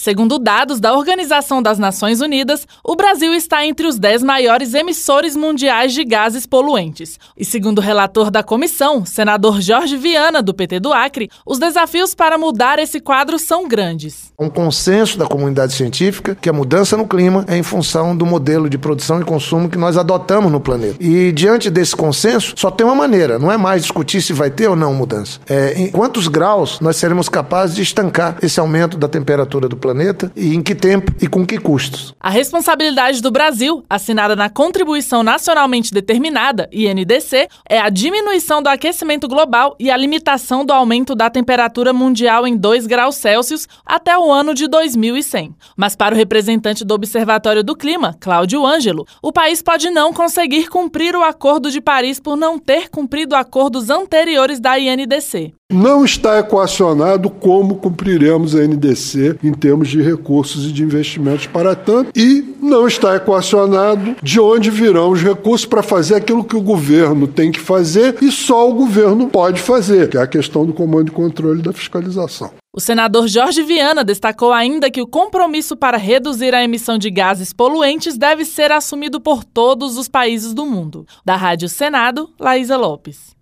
Segundo dados da Organização das Nações Unidas, o Brasil está entre os 10 maiores emissores mundiais de gases poluentes. E segundo o relator da comissão, senador Jorge Viana, do PT do Acre, os desafios para mudar esse quadro são grandes. Um consenso da comunidade científica que a mudança no clima é em função do modelo de produção e consumo que nós adotamos no planeta. E diante desse consenso, só tem uma maneira, não é mais discutir se vai ter ou não mudança. Em quantos graus nós seremos capazes de estancar esse aumento da temperatura do planeta e em que tempo e com que custos. A responsabilidade do Brasil, assinada na Contribuição Nacionalmente Determinada, INDC, é a diminuição do aquecimento global e a limitação do aumento da temperatura mundial em 2 graus Celsius até o ano de 2100. Mas para o representante do Observatório do Clima, Cláudio Ângelo, o país pode não conseguir cumprir o Acordo de Paris por não ter cumprido acordos anteriores da INDC. Não está equacionado como cumpriremos a NDC em termos de recursos e de investimentos para tanto, e não está equacionado de onde virão os recursos para fazer aquilo que o governo tem que fazer e só o governo pode fazer, que é a questão do comando e controle da fiscalização. O senador Jorge Viana destacou ainda que o compromisso para reduzir a emissão de gases poluentes deve ser assumido por todos os países do mundo. Da Rádio Senado, Laísa Lopes.